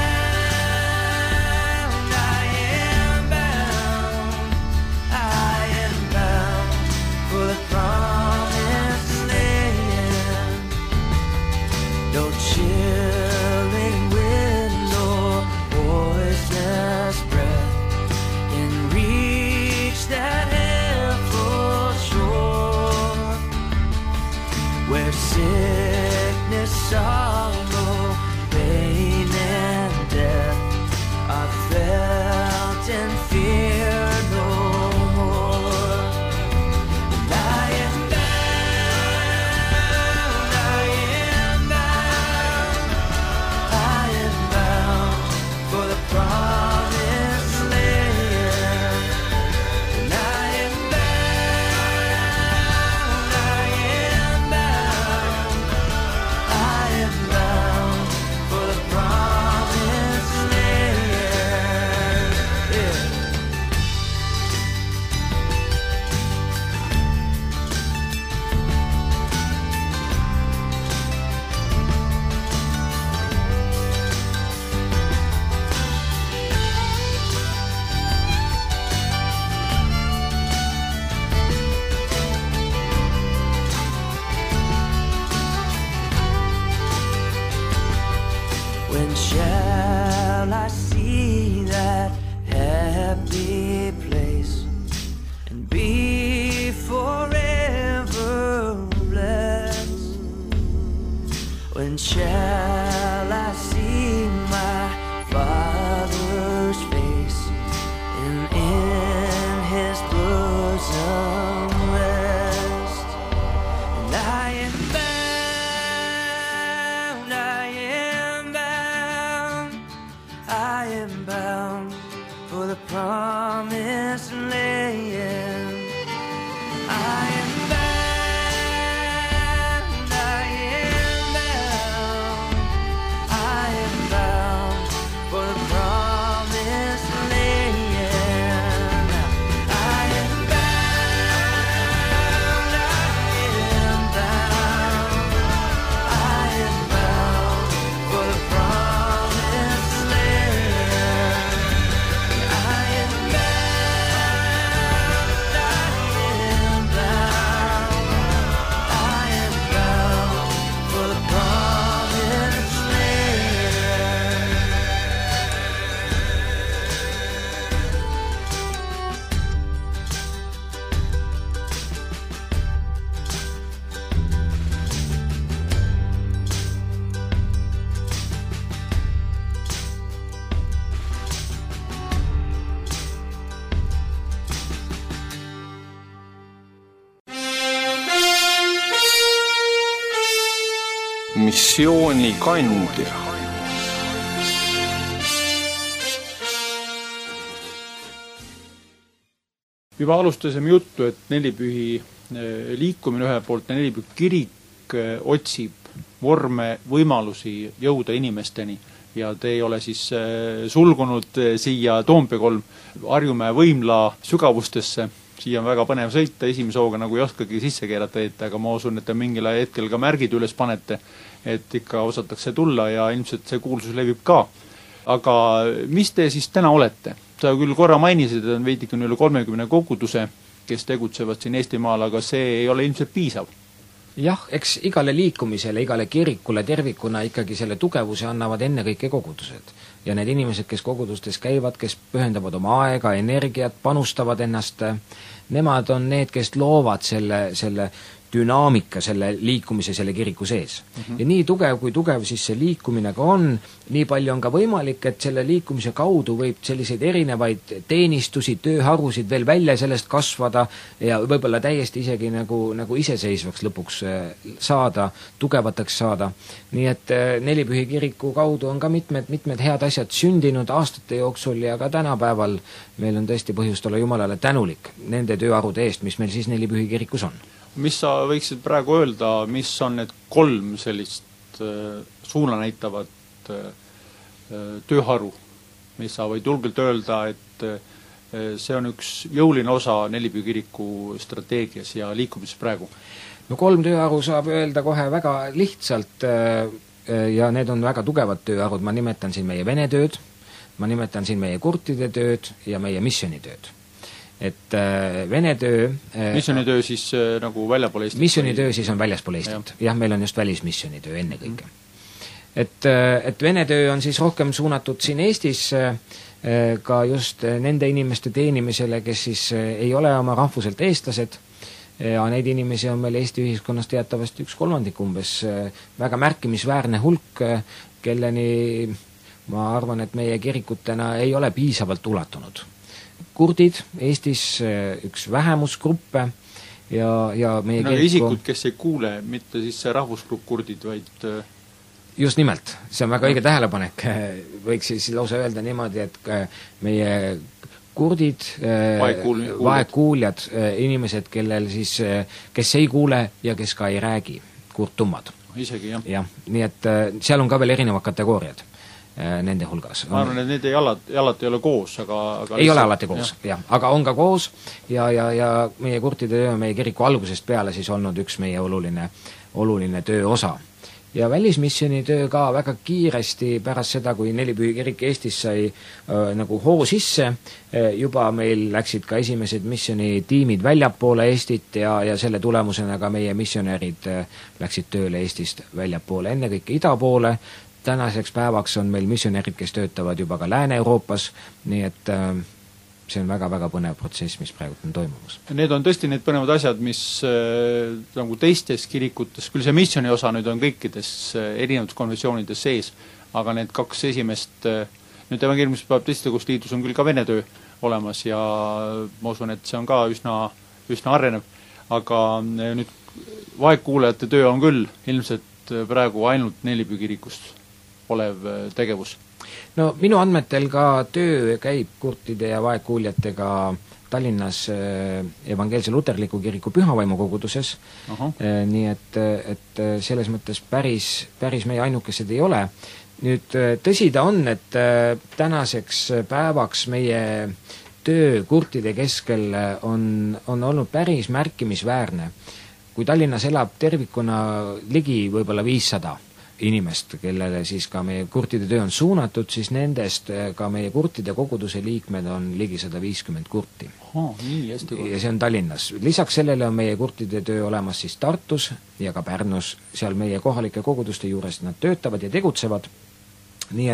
bound, I am bound, I am bound for the promised land. No chilling wind nor poisonous breath can reach that helpful shore, where sickness, sorrow, pain, and death are felt and fear no more. And I am bound, I am bound, I am bound for the promised land. And I am bound, I am bound, I am bound for the promised land. Yeah. When shall I see that happy place and be forever blessed? When shall I see my Father's face and in His bosom rest? And I am bound, I am bound, I am bound for the promised land. I am bound, I am bound, I am bound for the promised land. I am bound, I am bound, I am bound for the promised land. I am bound, I am bound, I am bound for the promised land. missioonikandja. juba alustasime juttu, et Nelipühi liikumine ühe poolt ja Nelipühi kirik otsib vorme, võimalusi jõuda inimesteni ja te ei ole siis sulgunud siia Toompea 3 Harjumäe võimla sügavustesse. Siia on väga põnev sõita, esimese hooga nagu ei oskagi sisse keerata, aga ma usun, et te mingil hetkel ka märgid üles panete, et ikka osatakse tulla ja ilmselt see kuulsus levib ka. Aga mis te siis täna olete? Sa küll korra mainisid, et on veidikene üle 30 koguduse, kes tegutsevad siin Eestimaal, aga see ei ole ilmselt piisav. jah, eks igale liikumisele, igale kirikule tervikuna ikkagi selle tugevuse annavad ennekõike kogudused. Ja need inimesed, kes kogudustes käivad, kes pühendavad oma aega, energiat, panustavad ennast, nemad on need, kes loovad selle dünaamika, selle liikumise selle kiriku sees. Ja nii tugev, kui tugev siis see liikumine ka on, nii palju on ka võimalik, et selle liikumise kaudu võib selliseid erinevaid teenistusi, tööharusid veel välja sellest kasvada ja võib-olla täiesti isegi nagu iseseisvaks lõpuks saada, tugevataks saada. Nii et Nelipühi kiriku kaudu on ka mitmed head asjad sündinud aastate jooksul ja ka tänapäeval meil on tõesti põhjust olla Jumalale tänulik nende tööharude eest, mis meil siis Nelipühi kirikus on. Mis sa võiksid praegu öelda, mis on need 3 sellist suuna näitavat tööharu, mis sa võid julgelt öelda, et see on üks jõuline osa Nelipühi kiriku strateegias ja liikumises praegu? No 3 tööharu saab öelda kohe väga lihtsalt ja need on väga tugevad tööharud, ma nimetan siin meie vene tööd, ma nimetan siin meie kurtide tööd ja meie missionitööd. Et vene töö missionitöö siis nagu väljapool Eestit? Missionitöö siis on väljaspool Eestit. Jah, meil on just välismissionitöö ennekõike. Et vene töö on siis rohkem suunatud siin Eestis ka just nende inimeste teenimisele, kes siis ei ole oma rahvuselt eestlased ja neid inimesi on meil Eesti ühiskonnas teatavasti 1/3 umbes, väga märkimisväärne hulk, kelleni ma arvan, et meie kirikutena ei ole piisavalt ulatunud. Kurdid Eestis üks vähemusgruppe ja meie isikud, kes ei kuule, mitte siis see rahvusgrupp kurdid, vaid just nimelt, see on väga õige tähelepanek, võiks siis lausa öelda niimoodi, et meie kurdid, vaegkuuljad, inimesed, kellel siis, kes ei kuule ja kes ka ei räägi, kurtummad. Isegi, jah. Jah, nii et seal on ka veel erinevad kategooriad nende hulgas. Ma arvan, et need alati ei ole koos, aga ei ole alati koos, jah. Aga on ka koos ja meie kurtide töö on meie kiriku algusest peale siis olnud üks meie oluline töö osa. Ja välismissioni töö ka väga kiiresti pärast seda, kui Nelipühi kirik Eestis sai nagu hoo sisse, juba meil läksid ka esimesed missionitiimid väljapoole Eestit ja selle tulemusena ka meie missionärid läksid tööle Eestist väljapoole, ennekõike ida poole. Tänaseks päevaks on meil missionärid, kes töötavad juba ka Lääne-Euroopas, nii et see on väga-väga põnev protsess, mis praegu on toimumas. Need on tõesti need põnevad asjad, mis nagu teistes kirikutes, küll see missioni osa nüüd on kõikides erinevates konventsioonides sees, aga need 2 esimest, nüüd evangeeliumis baptistlikust liidus on küll ka vene töö olemas ja ma usun, et see on ka üsna arenev, aga nüüd vaegkuulajate töö on küll ilmselt praegu ainult Nelipühi kirikust olev tegevus. No minu andmetel ka töö käib kurtide ja vaegkuuljatega Tallinnas evangeelse luterliku kiriku Pühavaimu koguduses, nii et selles mõttes päris meie ainukesed ei ole. Nüüd tõsi ta on, et tänaseks päevaks meie töö kurtide keskel on olnud päris märkimisväärne. Kui Tallinnas elab tervikuna ligi võib-olla 500 inimest, kellele siis ka meie kurtide töö on suunatud, siis nendest ka meie kurtide koguduse liikmed on ligi 150 kurti. Ja see on Tallinnas. Lisaks sellele on meie kurtide töö olemas siis Tartus ja ka Pärnus, seal meie kohalike koguduste juures nad töötavad ja tegutsevad, nii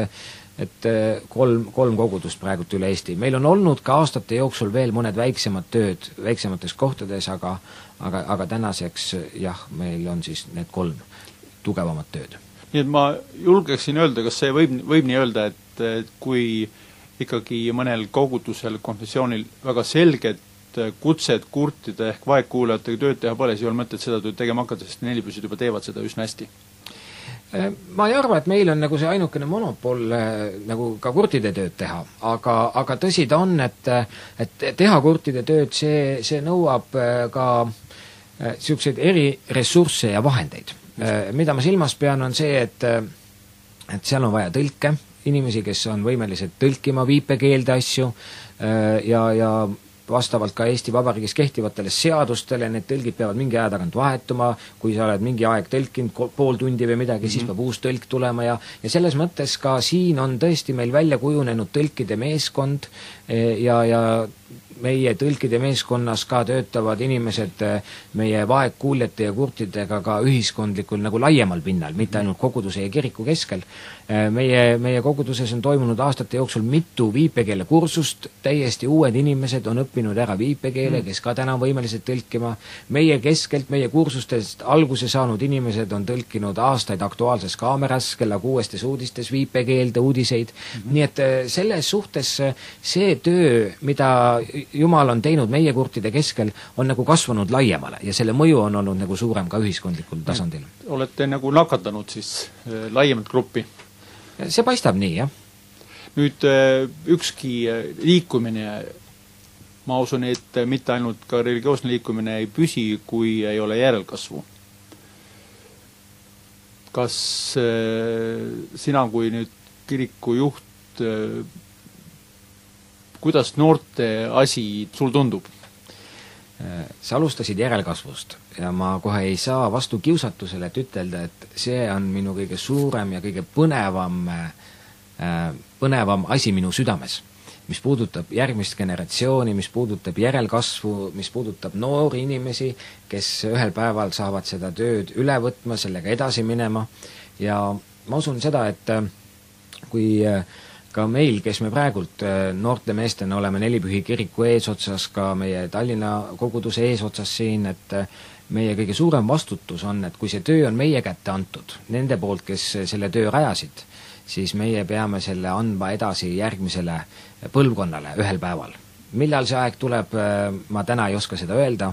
et kolm kogudust praegult üle Eesti. Meil on olnud ka aastate jooksul veel mõned väiksemad tööd väiksemates kohtades, aga tänaseks jah, meil on siis need 3 tugevamat tööd. Nii et ma julgeksin öelda, kas see võib nii öelda, et kui ikkagi mõnel kogudusel, konfessioonil väga selget kutset kurtide ehk vaegkuulajatega tööd teha pole, siis ei ole mõtet seda tööd tegema hakata, sest Nelipühid juba teevad seda üsna hästi. Ma ei arva, et meil on nagu see ainukene monopol nagu ka kurtide tööd teha, aga tõsi ta on, et teha kurtide tööd, see nõuab ka niisuguseid eri ressursse ja vahendeid. Mida ma silmas pean, on see, et seal on vaja tõlke, inimesi, kes on võimelised tõlkima viipekeelde asju ja vastavalt ka Eesti Vabariigis kehtivatele seadustele, need tõlgid peavad mingi aja tagant vahetuma, kui sa oled mingi aeg tõlkinud pool tundi või midagi, siis peab uus tõlk tulema ja selles mõttes ka siin on tõesti meil välja kujunenud tõlkide meeskond ja meie tõlkide meeskonnas ka töötavad inimesed meie vaegkuuljate ja kurtidega ka ühiskondlikul nagu laiemal pinnal, mitte ainult koguduse ja kiriku keskel. Meie koguduses on toimunud aastate jooksul mitu viipekeele kursust, täiesti uued inimesed on õppinud ära viipekeele, kes ka täna on võimelised tõlkima. Meie keskelt, meie kursustest alguse saanud inimesed on tõlkinud aastaid Aktuaalses Kaameras, kella 6 uudistes viipekeelde uudiseid. Nii et selles suhtes see töö, mida Jumal on teinud meie kurtide keskel, on nagu kasvanud laiemale ja selle mõju on olnud nagu suurem ka ühiskondlikul tasandil. Olete nagu nakatanud siis laiemat gruppi? See paistab nii, jah. Nüüd ükski liikumine, ma usun, et mitte ainult ka religioosne liikumine ei püsi, kui ei ole järelkasvu. Kas sina kui nüüd kiriku juht, kuidas noorte asi sul tundub? Sa alustasid järelkasvust ja ma kohe ei saa vastu kiusatusele, et ütelda, et see on minu kõige suurem ja kõige põnevam asi minu südames, mis puudutab järgmist generatsiooni, mis puudutab järelkasvu, mis puudutab noori inimesi, kes ühel päeval saavad seda tööd üle võtma, sellega edasi minema ja ma usun seda, et kui ka meil, kes me praegult noorte meestena oleme Nelipühi kiriku eesotsas, ka meie Tallinna koguduse eesotsas siin, et meie kõige suurem vastutus on, et kui see töö on meie kätte antud, nende poolt, kes selle töö rajasid, siis meie peame selle andma edasi järgmisele põlvkonnale ühel päeval. Millal see aeg tuleb, ma täna ei oska seda öelda,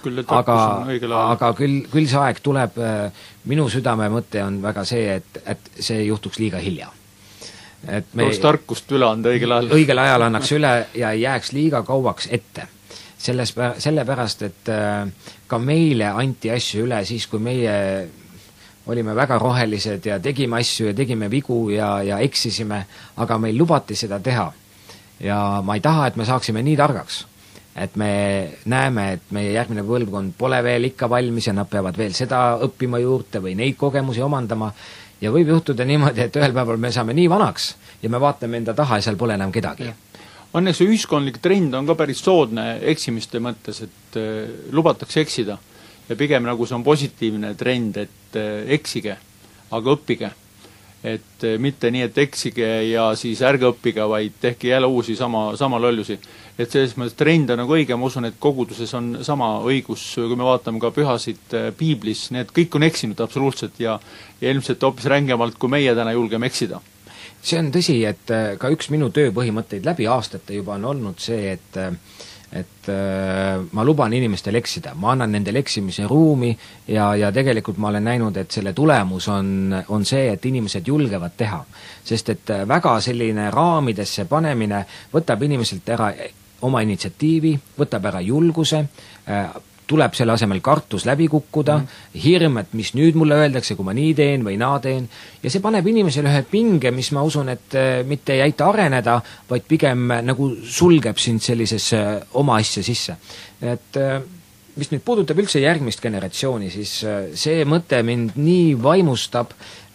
aga küll see aeg tuleb, minu südame mõte on väga see, et see juhtuks liiga hilja. Tuleks tarkust üle anda õigel ajal. Õigel ajal annaks üle ja ei jääks liiga kauaks ette. Sellepärast, et ka meile anti asju üle siis, kui meie olime väga rohelised ja tegime asju ja tegime vigu ja eksisime, aga meil lubati seda teha. Ja ma ei taha, et me saaksime nii targaks, et me näeme, et meie järgmine põlvkond pole veel ikka valmis ja nad peavad veel seda õppima juurde või neid kogemusi omandama. Ja võib juhtuda niimoodi, et ühel päeval me saame nii vanaks ja me vaatame enda taha ja seal pole enam kedagi. Õnneks ühiskondlik trend on ka päris soodne eksimiste mõttes, et lubatakse eksida. Ja pigem nagu see on positiivne trend, et eksige, aga õppige. Et mitte nii, et eksige ja siis ärge õppige, vaid tehke jälle uusi sama lollusi. Et selles mõttes trend on nagu õige, ma usun, et koguduses on sama õigus, kui me vaatame ka pühasid piiblis, need kõik on eksinud absoluutselt ja ilmselt hoopis rängemalt, kui meie täna julgeme eksida. See on tõsi, et ka üks minu tööpõhimõtteid läbi aastate juba on olnud see, et ma luban inimestel eksida, ma annan nendel eksimise ruumi ja tegelikult ma olen näinud, et selle tulemus on see, et inimesed julgevad teha. Sest et väga selline raamidesse panemine võtab inimeselt ära oma initsiatiivi, võtab ära julguse, tuleb selle asemel kartus läbi kukkuda, hirm, et mis nüüd mulle öeldakse, kui ma nii teen või naa teen, ja see paneb inimesele ühe pinge, mis ma usun, et mitte ei aita areneda, vaid pigem nagu sulgeb sind sellisesse oma asja sisse. Et mis nüüd puudutab üldse järgmist generatsiooni, siis see mõte mind nii vaimustab,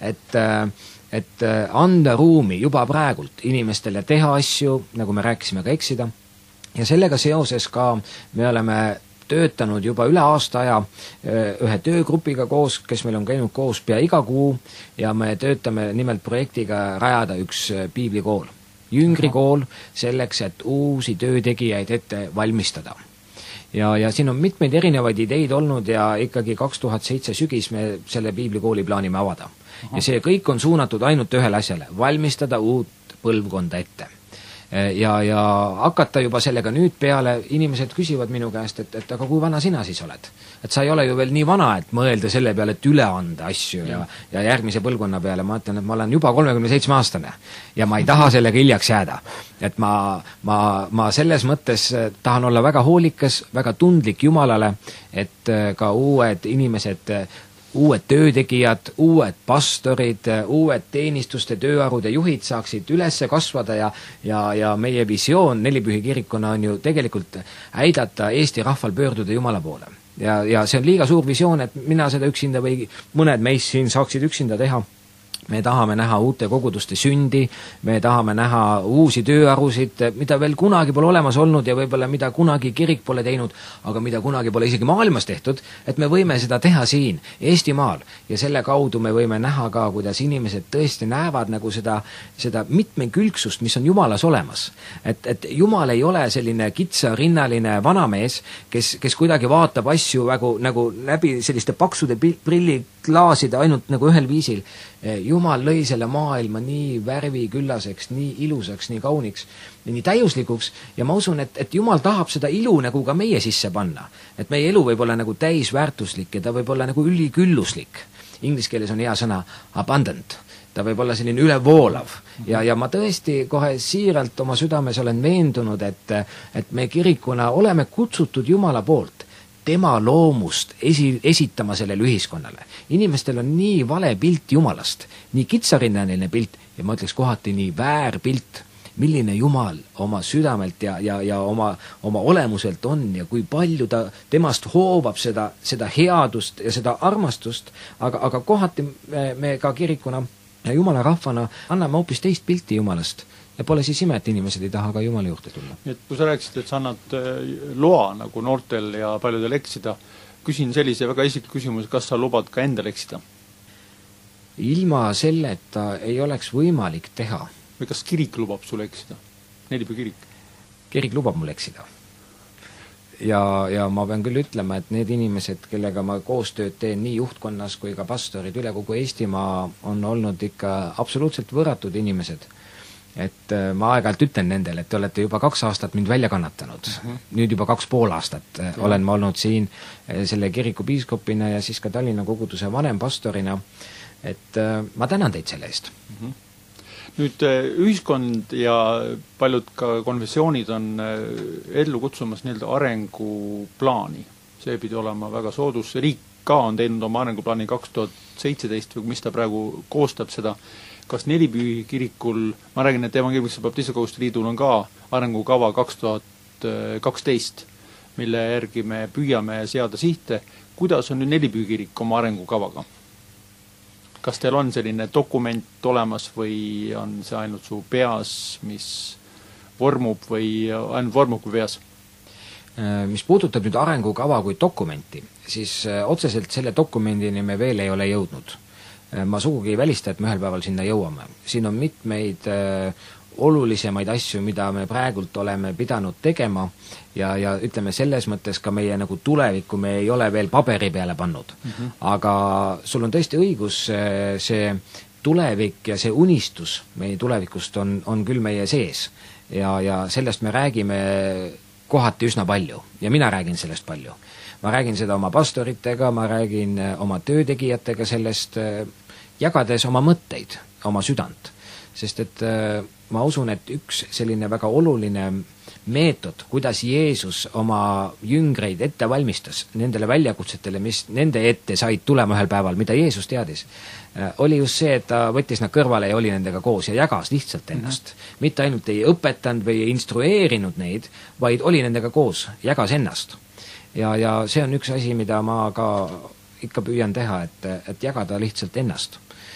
et anda ruumi juba praegult inimestele teha asju, nagu me rääkisime ka eksida, ja sellega seoses ka me oleme töötanud juba üle aasta aja ühe töögrupiga koos, kes meil on käinud koos pea iga kuu ja me töötame nimelt projektiga rajada üks piiblikool, jüngrikool, selleks, et uusi töötegijaid ette valmistada. Ja siin on mitmeid erinevaid ideid olnud ja ikkagi 2007 sügis me selle piiblikooli plaanime avada. Ja see kõik on suunatud ainult ühele asjale, valmistada uut põlvkonda ette. Ja hakata juba sellega nüüd peale, inimesed küsivad minu käest, et aga kui vana sina siis oled? Et sa ei ole ju veel nii vana, et mõelda selle peale, et üle anda asju ja järgmise põlvkonna peale. Ma ütlen, et ma olen juba 37-aastane ja ma ei taha sellega hiljaks jääda. Et ma selles mõttes tahan olla väga hoolikas, väga tundlik Jumalale, et ka uued inimesed, uued töötegijad, uued pastorid, uued teenistuste, tööarude juhid saaksid ülesse kasvada ja meie visioon Nelipühi kirikuna on ju tegelikult äidata Eesti rahval pöörduda Jumala poole. Ja see on liiga suur visioon, et mina seda üksinda või mõned meist siin saaksid üksinda teha. me tahame näha uute koguduste sündi, me tahame näha uusi tööharusid, mida veel kunagi pole olemas olnud ja võib-olla mida kunagi kirik pole teinud, aga mida kunagi pole isegi maailmas tehtud, et me võime seda teha siin, Eestimaal, ja selle kaudu me võime näha ka, kuidas inimesed tõesti näevad nagu seda mitmekülgsust, mis on Jumalas olemas. Et Jumal ei ole selline kitsarinnaline vanamees, kes kuidagi vaatab asju nagu läbi selliste paksude prilliklaaside ainult nagu ühel viisil. Jumal lõi selle maailma nii värviküllaseks, nii ilusaks, nii kauniks, nii täiuslikuks ja ma usun, et Jumal tahab seda ilu nagu ka meie sisse panna. Et meie elu võib olla nagu täisväärtuslik ja ta võib olla nagu ülikülluslik. Inglise keeles on hea sõna abundant. Ta võib olla selline ülevoolav ja ma tõesti kohe siiralt oma südames olen veendunud, et me kirikuna oleme kutsutud Jumala poolt tema loomust esitama sellele ühiskonnale. Inimestel on nii vale pilt Jumalast, nii kitsarinnaline pilt ja ma ütleks kohati nii väär pilt, milline Jumal oma südamelt ja oma olemuselt on ja kui palju ta temast hoovab seda headust ja seda armastust, aga kohati me ka kirikuna ja Jumala rahvana anname hoopis teist pilti Jumalast. Ja pole siis ime, et inimesed ei taha ka Jumala juurde tulla. Et kui sa rääkisid, et sa annad loa nagu noortel ja paljudel eksida, küsin sellise väga isiklik küsimus, kas sa lubad ka endal eksida? Ilma selleta ei oleks võimalik teha. Või kas kirik lubab sul eksida? Nelipüü kirik? Kirik lubab mul eksida. Ja ma pean küll ütlema, et need inimesed, kellega ma koostööd teen nii juhtkonnas kui ka pastorid üle kogu Eestimaa on olnud ikka absoluutselt võratud inimesed. Et ma aeg-ajalt ütlen nendele, et te olete juba 2 aastat mind välja kannatanud. Nüüd juba 2,5 aastat olen ma olnud siin selle kiriku piiskopina ja siis ka Tallinna koguduse vanempastorina. Et ma tänan teid selle eest. Nüüd ühiskond ja paljud ka konfessioonid on ellu kutsumas nii-öelda arenguplaani. See pidi olema väga soodus. Riik ka on teinud oma arenguplaani 2017 või mis ta praegu koostab seda. Kas Nelipüü kirikul, ma räägin, et Evangeelmise Baptiste Koguduste Liidul on ka arengukava 2012, mille järgi me püüame seada sihte. Kuidas on nüüd Nelipüü kirik oma arengukavaga? Kas teil on selline dokument olemas või on see ainult su peas, mis vormub või ainult vormub kui peas? Mis puudutab nüüd arengukava kui dokumenti, siis otseselt selle dokumendini me veel ei ole jõudnud. Ma sugugi ei välista, et me ühel päeval sinna jõuame. Siin on mitmeid olulisemaid asju, mida me praegult oleme pidanud tegema ja ütleme selles mõttes ka meie nagu tulevikku me ei ole veel paberi peale pannud. Aga sul on tõesti õigus, see tulevik ja see unistus meie tulevikust on küll meie sees ja sellest me räägime kohati üsna palju ja mina räägin sellest palju. Ma räägin seda oma pastoritega, ma räägin oma töötegijatega sellest, jagades oma mõtteid, oma südant. Sest et ma usun, et üks selline väga oluline meetod, kuidas Jeesus oma jüngreid ette valmistas nendele väljakutsetele, mis nende ette said tulema ühel päeval, mida Jeesus teadis, oli just see, et ta võttis nad kõrvale ja oli nendega koos ja jagas lihtsalt ennast. Mitte ainult ei õpetanud või ei instrueerinud neid, vaid oli nendega koos, jagas ennast. Ja see on üks asi, mida ma ka ikka püüan teha, et jagada lihtsalt ennast.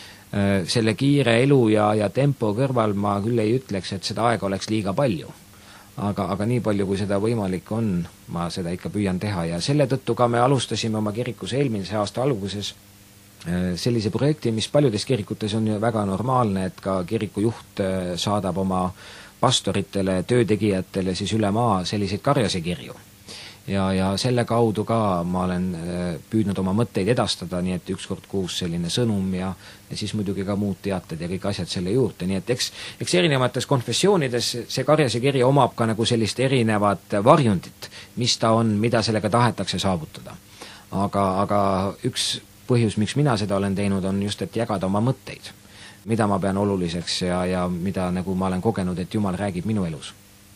Selle kiire elu ja tempo kõrval ma küll ei ütleks, et seda aega oleks liiga palju. Aga nii palju, kui seda võimalik on, ma seda ikka püüan teha ja selle tõttu ka me alustasime oma kirikus eelmise aasta alguses sellise projekti, mis paljudes kirikutes on ju väga normaalne, et ka kiriku juht saadab oma pastoritele, töötegijatele siis üle maa selliseid karjasekirju. Ja selle kaudu ka ma olen püüdnud oma mõtteid edastada, nii et 1 kord kuus selline sõnum ja siis muidugi ka muud teated ja kõik asjad selle juurde, nii et eks erinevates konfessioonides see karjasekiri omab ka nagu sellist erinevat varjundit, mis ta on, mida sellega tahetakse saavutada. Aga üks põhjus, miks mina seda olen teinud, on just, et jagada oma mõtteid, mida ma pean oluliseks ja mida nagu ma olen kogenud, et Jumal räägib minu elus.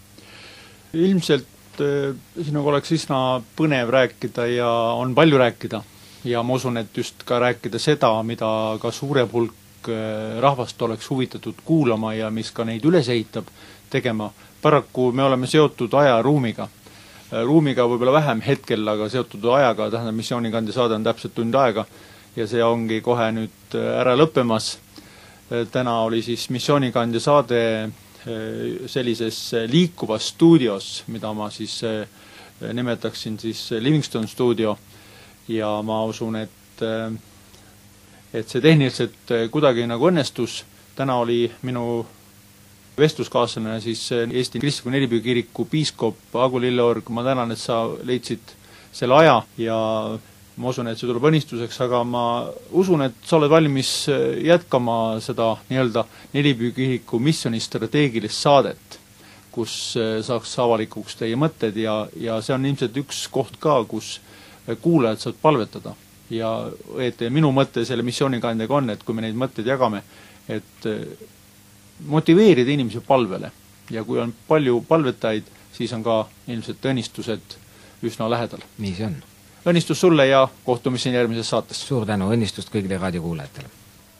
Ilmselt sinuga oleks üsna põnev rääkida ja on palju rääkida ja ma usun, et just ka rääkida seda, mida ka suurem hulk rahvast oleks huvitatud kuulama ja mis ka neid üles ehitab tegema. Paraku me oleme seotud ajaruumiga. Ruumiga võib-olla vähem hetkel, aga seotud ajaga, missioonikandi saade on täpselt tund aega ja see ongi kohe nüüd ära lõppemas. täna oli siis missioonikandja saade sellises liikuvas stuudios, mida ma siis nimetaksin siis Livingston stuudio ja ma usun, et see tehniliselt kuidagi nagu õnnestus. Täna oli minu vestluskaaslane siis Eesti Kristliku Nelipüü kiriku piiskop Agu Lilleorg. Ma tänan, et sa leidsid selle aja ja ma usun, et see tuleb õnnistuseks, aga ma usun, et sa oled valmis jätkama seda nii-öelda Nelipüü kiriku missiooni strateegilist saadet, kus saaks avalikuks teie mõtted ja see on ilmselt üks koht ka, kus kuulajad saavad palvetada. Ja et minu mõte selle missioonikandjaga on, et kui me neid mõtteid jagame, et motiveerida inimesi palvele ja kui on palju palvetajaid, siis on ka ilmselt õnnistused üsna lähedal. Nii see on. Õnnistus sulle ja kohtumiseni järgmises saates. Suur tänu, õnnistust kõigile raadiokuulajatele.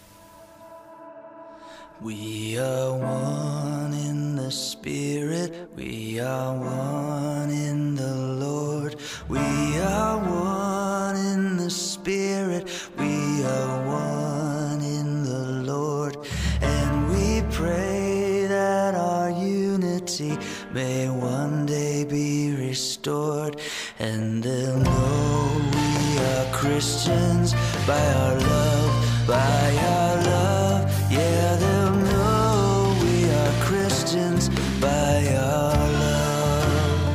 We are one in the Spirit, we are one in the Lord. We are one in the Spirit, we are one in the Lord. And we pray that our unity may one day be restored. And they'll know we are Christians by our love, by our love. Yeah, they'll know we are Christians by our love.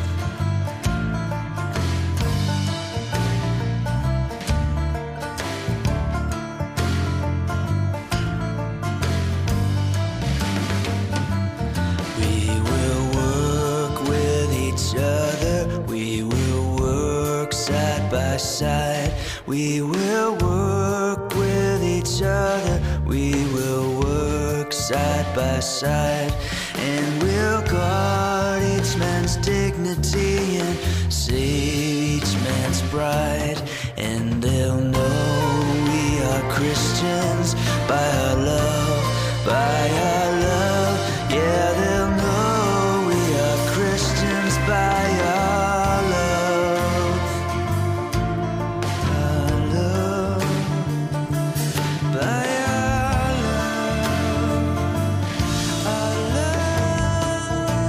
We will work with each other, we will work side by side. We will work with each other, we will work side by side. And we'll guard each man's dignity and save each man's pride. And they'll know we are Christians by our love, by our love. Yeah, they'll know we are Christians by our love, our love, by our love, our love,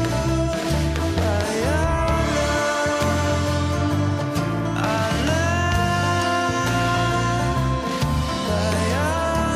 by our love, our love, by our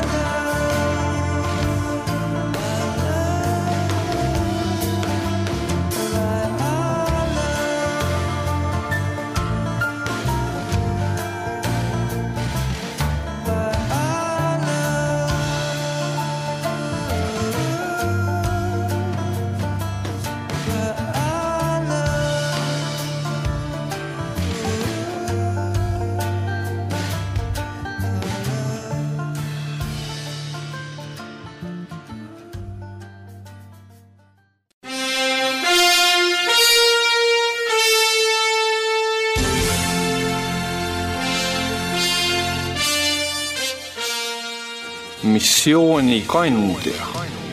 missioonikandja.